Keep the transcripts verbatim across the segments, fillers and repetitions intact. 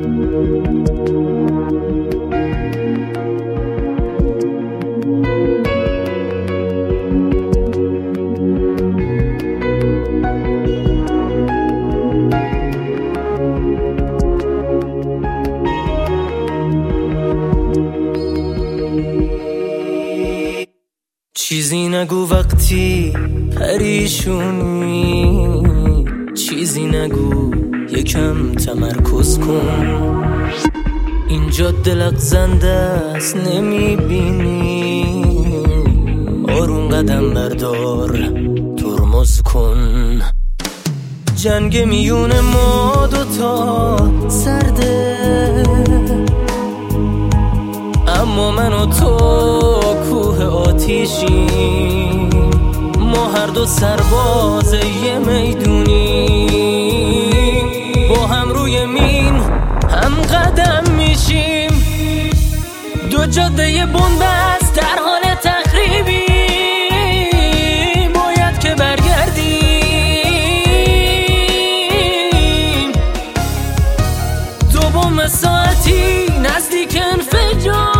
چیزی نگو وقتی پریشونی، چیزی نگو یکم تمرکز کن. اینجا دلغزنده است نمیبینی، آروم قدم بردار ترمز کن. جنگ میون ما دوتا سرده، اما من و تو کوه آتیشیم. ما هر دو سرباز یه میدونی، با هم روی مین هم قدم میشیم. دو جاده بنبست در حال تخریبی، باید که برگردیم. دو بم ساعتی نزدیک انفجار،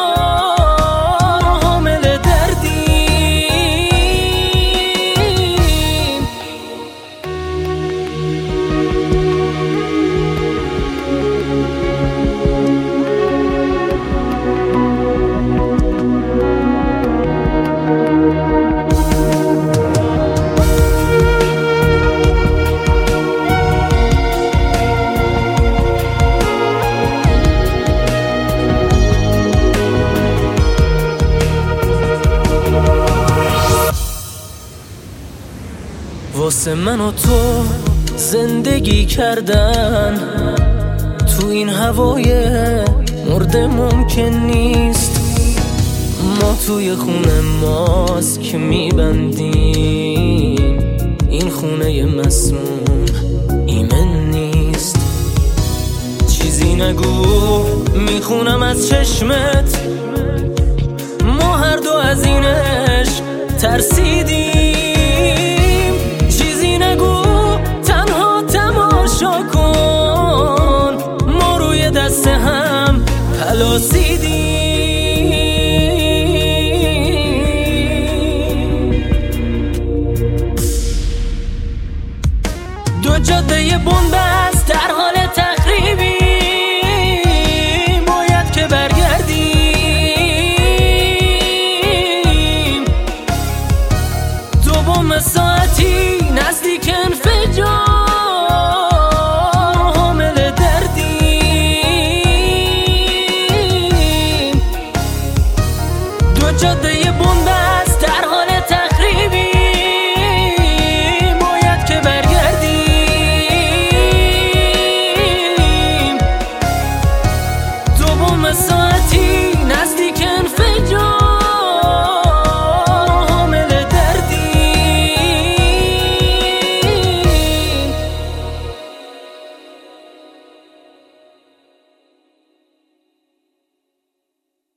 واسه من و تو زندگی کردن تو این هوای مرده ممکن نیست. ما توی خونه ماست که میبندیم، این خونه مسموم ایمن نیست. چیزی نگو میخونم از چشمت، ما هر دو از این عشق ترسیدیم. دست هم پلاسیدیم. دو جاده بنبست در حال تخریبی، باید که برگردیم. دو بم ساعتی نزدیک انفجار، جاده بنبست